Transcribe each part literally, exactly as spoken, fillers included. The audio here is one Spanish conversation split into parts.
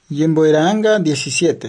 Yemboiranga diecisiete.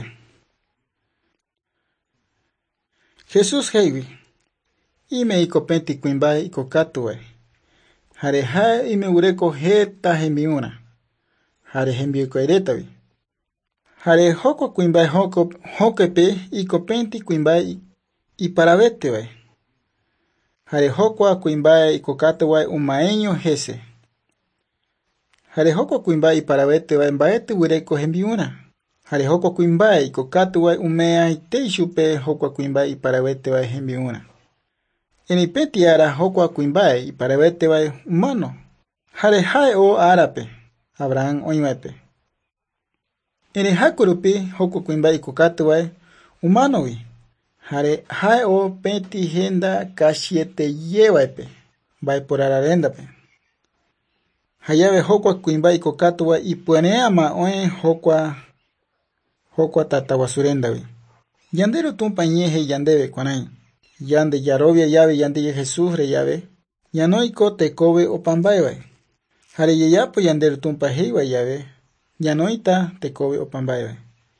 Jesús heiwi. Ime ikopenti kuimbai ikokatuwe. Hare hae ime ureko heta hembiuna. Hare hembiuko eretawi. Hare hoko kuimbai hoko hokepe ikopenti kuimbai iparavetewe. Hare hoko kuimbai ikokatuwe umaeño hese. Hare hoko kuimbai iparavetewe mbaete ureko hembiuna. Hare hoko kuimbai ikokatuwe umea iteishupe hoko kuimbai iparavetewe hembiuna. Eni peti ara hoko kuimbai iparavetewe humano. Hare hae o arape. Abraham oimepe. Eni hakurupi hoko kuimbai ikokatuwe humanowi. Hare hae o peti henda kashiete yewape. Bai por ararendape. Hayabe hoko kuimbai ikokatuwe ipuaneama oe hoko hoko tatawazurendawi. Yandero tumpa ñeje yandebe konai. Yande yarobia yabe yande Jesús re yabe. Yanoiko tekobe opambaiwe. Hare yayapo yandero tumpa heiwa yabe. Yanoita tekobe opambaiwe.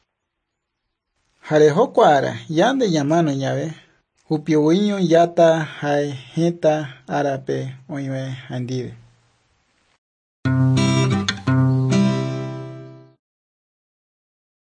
Hare hoko ara yande yamano yabe. Upio wiño yata hai heta arape oiwe handive.